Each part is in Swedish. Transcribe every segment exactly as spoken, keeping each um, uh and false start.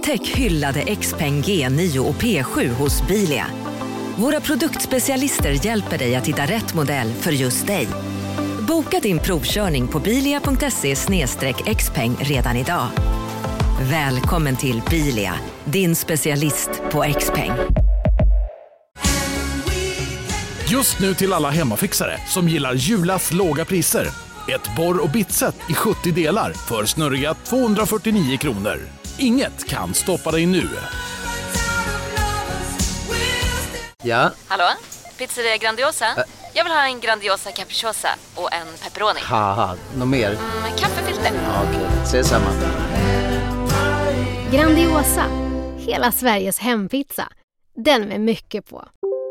Upptäck hyllade Xpeng G nio och P sju hos Bilia. Våra produktspecialister hjälper dig att hitta rätt modell för just dig. Boka din provkörning på bilia punkt se slash xpeng redan idag. Välkommen till Bilia, din specialist på Xpeng. Just nu till alla hemmafixare som gillar Julas låga priser. Ett borr- och bitset i sjuttio delar för snurriga tvåhundrafyrtionio kronor. Inget kan stoppa dig nu. Ja? Hallå? Pizzeria Grandiosa? Ä- Jag vill ha en Grandiosa capriciosa och en pepperoni. Haha, något mer? Mm, kaffefilter. Ja, okej, okay. Ses samma. Grandiosa, hela Sveriges hempizza. Den med mycket på.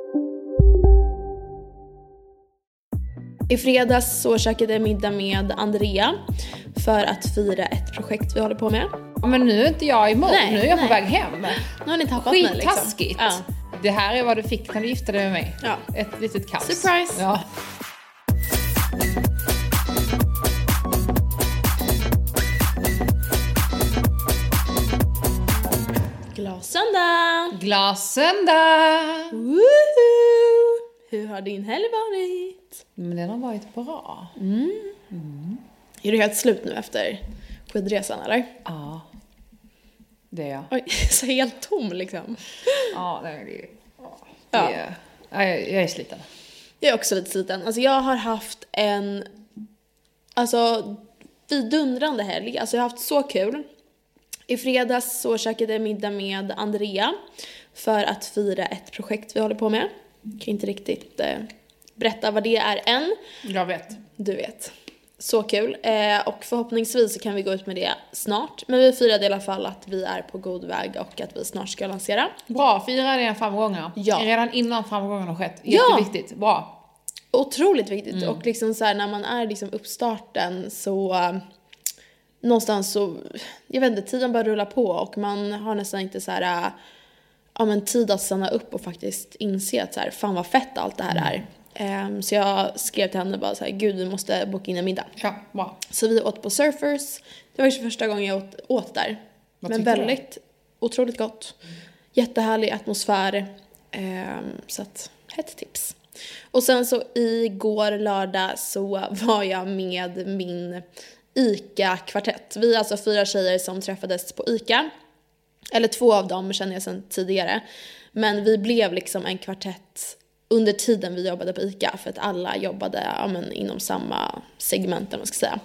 I fredags så käkade jag middag med Andrea för att fira ett projekt vi håller på med. Men nu är inte jag emot, nej, nu är jag nej. på väg hem. Nu har ni tappat mig liksom. Skittaskigt. Ja. Det här är vad du fick när du gifte dig med mig. Ja. Ett litet kaos. Surprise! Ja. Glassöndag! Glassöndag! Woohoo! Hur har din helg varit? Men den har varit bra. Mm. Mm. Är du helt slut nu efter skidresan eller? Ja. Det är jag. Oj, så helt tom liksom. Ja, det är det. Ja. Är, jag, jag är sliten. Jag är också lite sliten. Alltså jag har haft en alltså vidundrande helg. Alltså jag har haft så kul. I fredags så käkade jag middag med Andrea för att fira ett projekt vi håller på med. Jag kan inte riktigt eh, berätta vad det är än. Jag vet. Du vet. Så kul. Eh, och förhoppningsvis så kan vi gå ut med det snart. Men vi firade i alla fall att vi är på god väg och att vi snart ska lansera. Bra, fira dina framgångar. Ja. Redan innan framgången har skett. Ja. Jätteviktigt. Bra. Otroligt viktigt. Mm. Och liksom så här, när man är liksom uppstarten så uh, någonstans så, jag vet inte, tiden börjar rulla på och man har nästan inte så här, uh, ja men tid att stanna upp och faktiskt inse att så här, fan vad fett allt det här mm. är. Um, så jag skrev till henne bara så här, gud vi måste boka in en middag. Ja, bra. Så vi åt på Surfers. Det var ju första gången jag åt, åt där. Vad men väldigt, du? otroligt gott. Mm. Jättehärlig atmosfär. Um, så att, ett tips. Och sen så igår lördag så var jag med min ICA-kvartett. Vi är alltså fyra tjejer som träffades på ICA. Eller två av dem känner jag sedan tidigare. Men vi blev liksom en kvartett under tiden vi jobbade på ICA. För att alla jobbade ja, men, inom samma segment, man ska säga.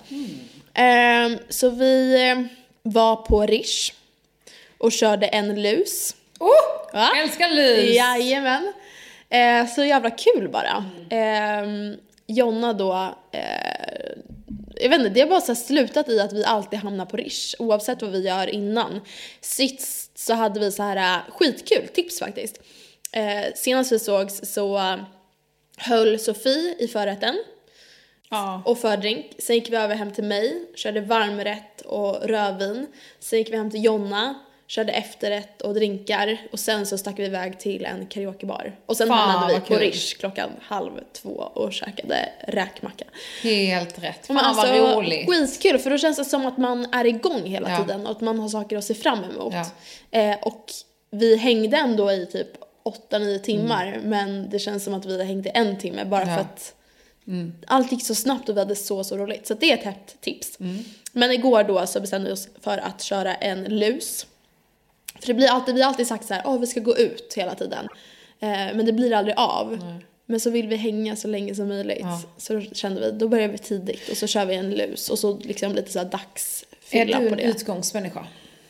Mm. Um, så vi var på Rish och körde en lus. Oh, Va? älskar lus! Jajamän. Eh, så jävla kul bara. Mm. Eh, Jonna då, eh, jag vet inte, det har bara så här slutat i att vi alltid hamnar på Rish. Oavsett vad vi gör innan. Sist så hade vi så här skitkul tips faktiskt. Eh, senast vi sågs så uh, höll Sofie i förrätten. Ja. Och fördrink. Sen gick vi över hem till mig. Körde varmrätt och rödvin. Sen gick vi hem till Jonna. Körde efterrätt och drinkar. Och sen så stack vi iväg till en karaokebar. Och sen Fan, hamnade vi på kul. Rish klockan halv två och käkade räkmacka. Helt rätt. Fan alltså, vad roligt. Skitkul, för då känns det som att man är igång hela ja. tiden. Och att man har saker att se fram emot. Ja. Eh, och vi hängde ändå i typ åtta nio timmar. Mm. Men det känns som att vi hängde en timme. Bara ja. för att mm. allt gick så snabbt och vi hade så så roligt. Så det är ett hett tips. Mm. Men igår då så bestämde vi oss för att köra en lus. För det blir alltid, vi har alltid sagt så här, åh, vi ska gå ut hela tiden. Eh, men det blir aldrig av. Nej. Men så vill vi hänga så länge som möjligt. Ja. Så då kände vi, då börjar vi tidigt. Och så kör vi en lus. Och så liksom lite så här dagsfylla på det. Är du en utgångsmänniska?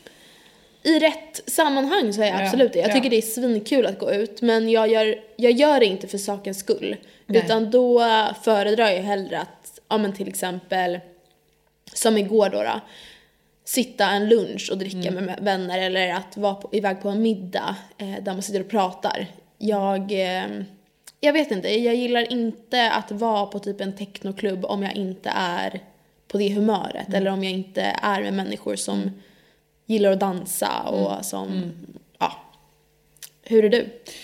I rätt sammanhang så är jag absolut det. Jag tycker ja. det är svinkul att gå ut. Men jag gör, jag gör det inte för sakens skull. Nej. Utan då föredrar jag hellre att, ja men till exempel, som igår då då. Sitta en lunch och dricka mm. med vänner. Eller att vara på, iväg på en middag eh, där man sitter och pratar. Jag, eh, jag vet inte, jag gillar inte att vara på typ en technoklubb om jag inte är på det humöret. Mm. Eller om jag inte är med människor som mm. gillar att dansa och mm. som, mm. ja. Hur är du?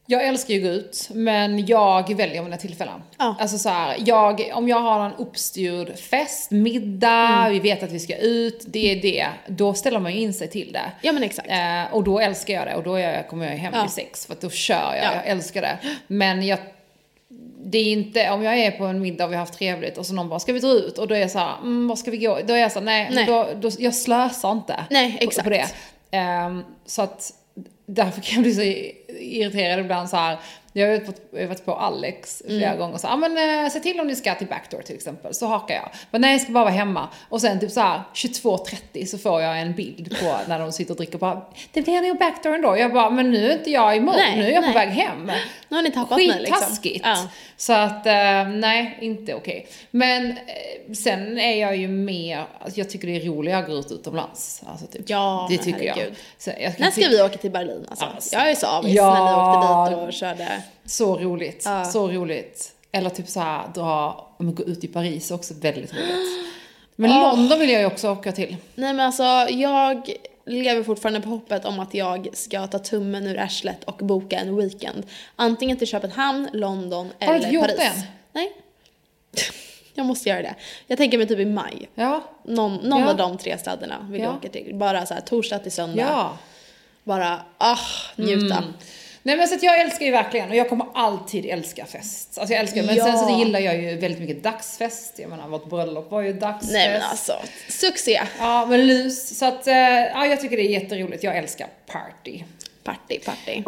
Jag älskar ju gå ut, men jag väljer mina tillfällen. Ja. Alltså så här, jag, om jag har en uppstyrd fest, middag, mm. vi vet att vi ska ut, det är det. Då ställer man ju in sig till det. Ja, men exakt. Eh, och då älskar jag det, och då jag, kommer jag hem ja. vid sex, för att då kör jag, ja. jag älskar det. Men jag, det är inte, om jag är på en middag och vi har haft trevligt och så någon bara, ska vi dra ut? Och då är jag så här, mm, vad ska vi gå? Då är jag så här, nej, nej. Då, då, jag slösar inte nej, exakt. på, på det. Eh, så att därför kan jag bli så irriterad ibland så här. Jag har varit på, varit på Alex flera mm. gånger och så, ja ah, men äh, se till om ni ska till Backdoor till exempel, så hakar jag. Men nej, jag ska bara vara hemma. Och sen typ så här tjugotvå trettio så får jag en bild på när de sitter och dricker, bara, det blir nog Backdoor ändå. Jag bara, men nu är inte jag emot, nej, nu är jag nej. på väg hem. Nu har ni tappat mig liksom. Skittaskigt. Ja. Så att, äh, nej, inte okej. Okay. Men äh, sen är jag ju mer, alltså, jag tycker det är roligare att gå ut utomlands. Alltså, typ. Ja, det tycker herregud. jag. Så jag när ska vi åka till Berlin? Alltså? Alltså, jag är så avis ja, när ni åkte dit och körde. Så roligt, ja. så roligt. Eller typ så här, dra, men gå ut i Paris också, väldigt roligt. Men oh. London vill jag ju också åka till. Nej men alltså, jag lever fortfarande på hoppet om att jag ska ta tummen ur arslet och boka en weekend. Antingen till Köpenhamn, London eller Paris. Har du gjort det? Nej. Jag måste göra det. Jag tänker mig typ i maj. Ja. Någon, någon ja. av de tre städerna vill ja. jag åka till. Bara så här torsdag till söndag. Ja. Bara, ah, njuta. Mm. Nej men så att jag älskar ju verkligen, och jag kommer alltid älska fest. Alltså jag älskar, men ja. sen så gillar jag ju väldigt mycket dagsfest. Jag menar, vårt bröllop var ju dagsfest. Nej men alltså, succé. Ja, men lus. Så att, ja, jag tycker det är jätteroligt. Jag älskar party. Party, party.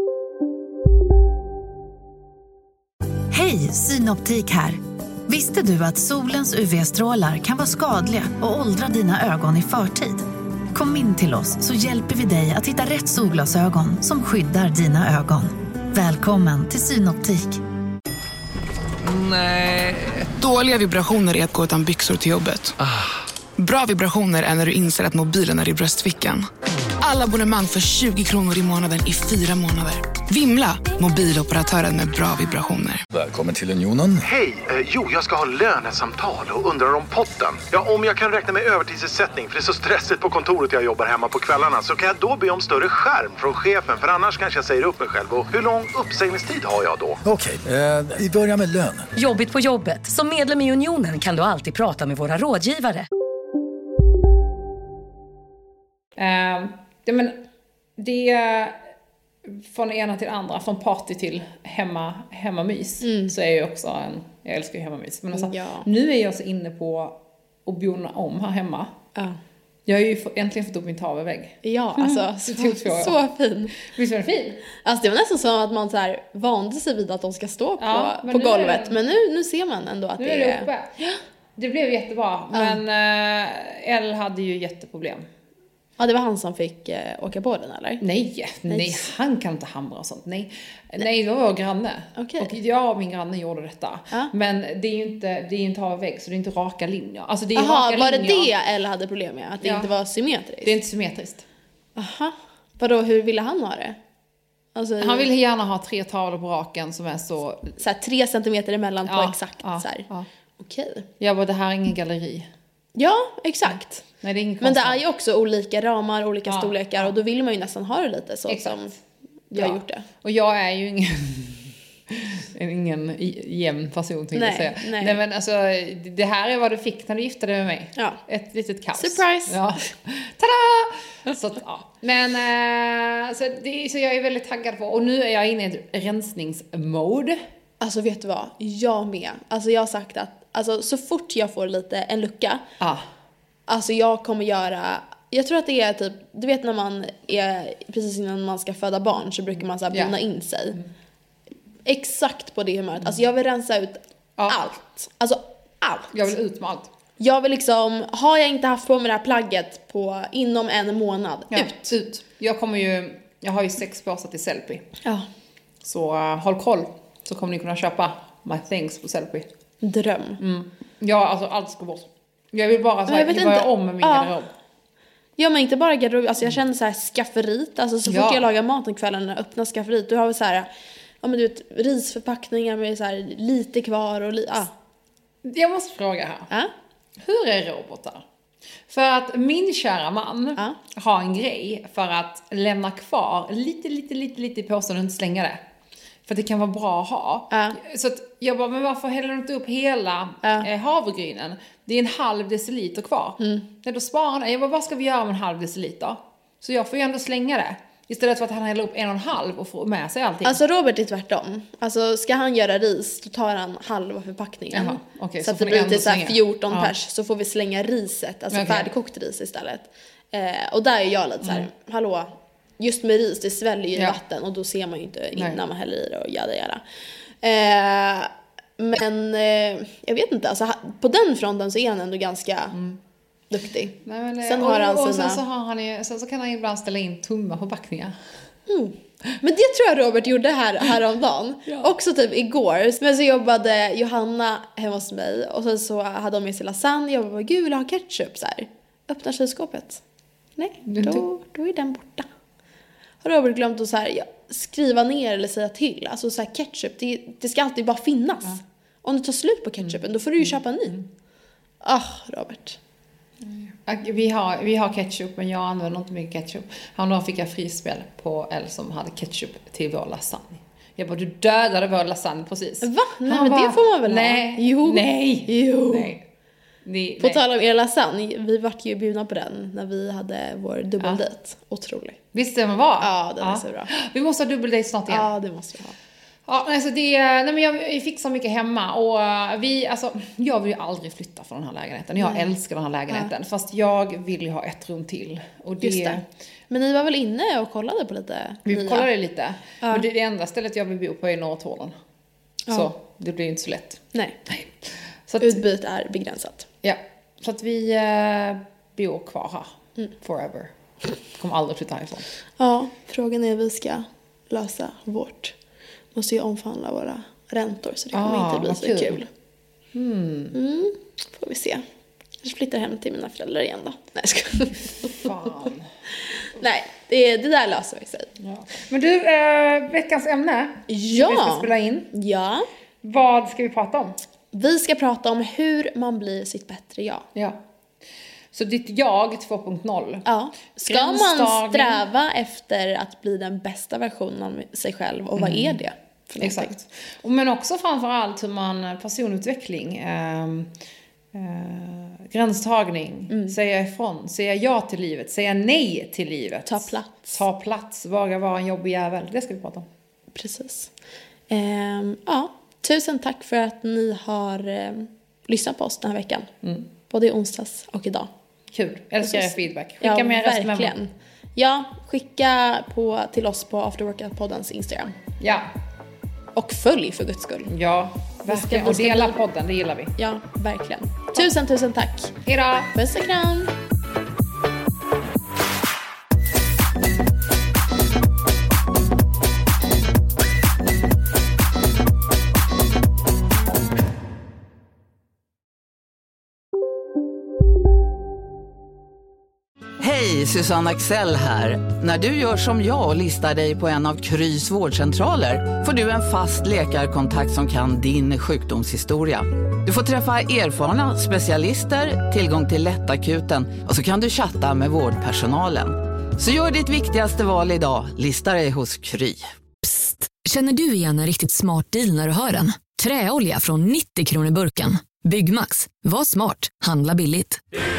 Hej, Synoptik här. Visste du att solens U V-strålar kan vara skadliga och åldra dina ögon i förtid? Kom in till oss så hjälper vi dig att hitta rätt solglasögon som skyddar dina ögon. Välkommen till Synoptik. Nej. Dåliga vibrationer är att gå utan byxor till jobbet. Ah. Bra vibrationer är när du inser att mobilen är i bröstfickan. Alla abonnemang för tjugo kronor i månaden i fyra månader. Vimla, mobiloperatören med bra vibrationer. Välkommen till Unionen. Hej, eh, jo jag ska ha lönesamtal och undrar om potten. Ja, om jag kan räkna med övertidsersättning för det är så stressigt på kontoret, jag jobbar hemma på kvällarna, så kan jag då be om större skärm från chefen, för annars kanske jag säger upp mig själv. Och hur lång uppsägningstid har jag då? Okej, okay, eh, vi börjar med lön. Jobbigt på jobbet. Som medlem i Unionen kan du alltid prata med våra rådgivare. Uh, det, men, det är från ena till andra, från party till hemma, hemmamys. Mm. Så är jag också en, jag älskar ju hemmamys. Men alltså, ja. nu är jag så inne på att bona om här hemma. Ja. Jag har ju äntligen fått upp min tavelvägg. Ja, alltså så, så fin. Visst var den fin? Alltså det var nästan så att man så här vande sig vid att de ska stå på, ja, på golvet. Det, men nu, nu ser man ändå att nu det är... Det uppe. Det blev jättebra. Ja. Men äh, Elle hade ju jätteproblem. Ja, det var han som fick eh, åka på den, eller? Nej, nej, nej, han kan inte hamra och sånt. Nej, nej, nej det var vår granne. Okay. Och jag och min granne gjorde detta. Ja. Men det är ju inte, det är inte av vägg, så det är inte raka linjer. Alltså det är Aha, raka var det linjer. det Elle hade problem med? Att det ja. inte var symmetriskt? Det är inte symmetriskt. Aha. Vadå, hur ville han ha det? Alltså, han ville gärna ha tre tavlor på raken som är så... Så här, tre centimeter emellan ja, på exakt ja, så här. Ja. Okej. Okay. Jag bara, det här är ingen galleri. Ja, exakt. Nej, det är ingen men det är ju också olika ramar, olika ja, storlekar. Ja. Och då vill man ju nästan ha det lite så exakt. som jag ja. har gjort det. Och jag är ju ingen... ingen jämn person, tänkte jag säga. Nej. Nej, men alltså, det här är vad du fick när du gifte dig med mig. Ja. Ett litet kaos. Surprise! Ja. Tada! Så, ja. Men, äh, så, det, så jag är väldigt taggad på. Och nu är jag inne i ett rensningsmode. Alltså vet du vad? Jag med. Alltså jag har sagt att alltså, så fort jag får lite en lucka. Ah. Alltså jag kommer göra... Jag tror att det är typ... Du vet när man är... Precis innan man ska föda barn så brukar man så här bona yeah. in sig. Mm. Exakt på det humöret. Alltså jag vill rensa ut ja. allt. Alltså allt. Jag vill ut med allt. Jag vill liksom... Har jag inte haft på mig det här plagget på inom en månad. Ja, ut. ut. Jag kommer ju... Jag har ju sex påsar till Sellpy. Ja. Så uh, håll koll. Så kommer ni kunna köpa my things på Sellpy. Dröm. Mm. Ja, alltså allt ska bort. Jag vill bara så här, jag börja om med min ja. garderob. Ja, men inte bara garderob. Alltså jag känner så här skafferit. Alltså så fort ja. jag lagar mat om kvällen och öppnar skafferiet. Du har väl så här... Ja, men du vet, risförpackningar med så här lite kvar och... Li- ah. Jag måste fråga här. Ah? Hur är robotar? För att min kära man ah. har en grej för att lämna kvar lite, lite, lite, lite i påsen och inte slänga det. För det kan vara bra att ha. Ja. Så att jag bara, men varför häller du inte upp hela Ja. eh, havregrynen? Det är en halv deciliter kvar. Mm. Nej, då sparar jag. Jag bara, vad ska vi göra med en halv deciliter? Så jag får ju ändå slänga det. Istället för att han häller upp en och en halv och får med sig allting. Alltså Robert är tvärtom. Alltså ska han göra ris, då tar han halva förpackningen. Jaha, okay, så, så att det får ni blir ändå till så här slänga. fjorton Ja. pers. Så får vi slänga riset, alltså Okay. färdigkokt ris istället. Eh, och där är jag lite så här, Mm. hallå, just med ris, det sväljer ju Ja. vatten. Och då ser man ju inte innan Nej. man häller i det och jada jada. Eh, men eh, jag vet inte, alltså, på den fronten så är han ändå ganska Mm. duktig. Nej, men, Sen och, har han och sina... sen, så har han ju, sen så kan han ju ibland ställa in tumma förpackningar. Mm. Men det tror jag Robert gjorde här, häromdagen. Ja. Också typ igår. Men så jobbade Johanna hemma hos mig. Och sen så hade de med sig lasagne. Jag bara, gud vill jag ha ketchup? Så här. Öppnar kylskåpet. Nej, då, då är den borta. Har Robert glömt att så här, ja, skriva ner eller säga till. Alltså så här, ketchup, det, det ska alltid bara finnas. Ja. Om du tar slut på ketchupen, då får du ju köpa en ny. Ah, Robert. Vi har, vi har ketchup, men jag använder inte mycket ketchup. Häromdagen fick jag frispel på El som hade ketchup till vår lasagne. Jag bara, du dödade vår lasagne precis. Va? Nej, Han men bara, det får man väl nej, ha? Jo. Nej. Jo. Nej. Ni, På nej. tal om er lasagne, vi vart ju bjudna på den när vi hade vår dubbeldejt. Ja. Otrolig. Visst det var? Ja, den är så bra. Vi måste ha dubbeldejt snart igen. Ja, det måste vi ha. Ja, alltså det, nej men jag fixar mycket hemma och vi, alltså, jag vill ju aldrig flytta från den här lägenheten. Jag mm. älskar den här lägenheten, ja. Fast jag vill ju ha ett rum till. Och det, just det. Men ni var väl inne och kollade på lite? Vi nya. kollade lite, ja. Men det, det enda stället jag vill bo på är Norrtålen. Ja. Så det blir inte så lätt. Nej, nej. Så att, utbyte är begränsat. Ja, så att vi eh, bor kvar här, mm. forever. Kommer aldrig flytta härifrån. Ja, frågan är hur vi ska lösa vårt. Måste ju omförhandla våra räntor, så det kommer ah, inte bli så kul. kul. Mm. Mm, får vi se. Jag flyttar hem till mina föräldrar igen då. Nej, jag ska... Fan. Nej, det, det där löser vi sig. Ja. Men du, äh, veckans ämne. Ja. Vi ska spela in. Ja. Vad ska vi prata om? Vi ska prata om hur man blir sitt bättre jag. Ja. Så ditt jag två punkt noll. Ja. Ska man sträva efter att bli den bästa versionen av sig själv? Och vad mm. är det? Exakt. Men också framförallt hur man personutveckling, eh, eh, gränstagning, mm. säga ifrån, säga ja till livet, säga nej till livet. Ta plats. Ta plats, våga vara en jobbig jävel. Det ska vi prata om. Precis. Eh, ja, tusen tack för att ni har eh, lyssnat på oss den här veckan. Mm. Både i onsdags och idag. Kul, älskar er feedback. Skicka ja, med verkligen. Ja, skicka på, till oss på Afterworkout-poddens Instagram. Ja. Och följ för guds skull. Ja, verkligen. Och dela podden, det gillar vi. Ja, verkligen. Tusen, tusen tack. Hejdå. Puss och kram. Hej, Susanne Axel här. När du gör som jag och listar dig på en av Krys vårdcentraler får du en fast läkarkontakt som kan din sjukdomshistoria. Du får träffa erfarna specialister, tillgång till lättakuten och så kan du chatta med vårdpersonalen. Så gör ditt viktigaste val idag, lista dig hos Kry. Psst, känner du igen en riktigt smart deal när du hör den? Träolja från nittio kronor burken. Byggmax, var smart, handla billigt.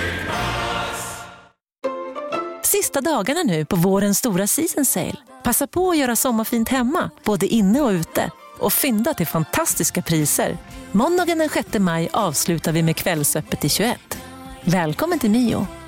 Sista dagarna nu på vårens stora season sale. Passa på att göra sommarfint hemma, både inne och ute. Och fynda till fantastiska priser. Måndagen den sjätte maj avslutar vi med Kvällsöppet i tjugoett. Välkommen till Mio.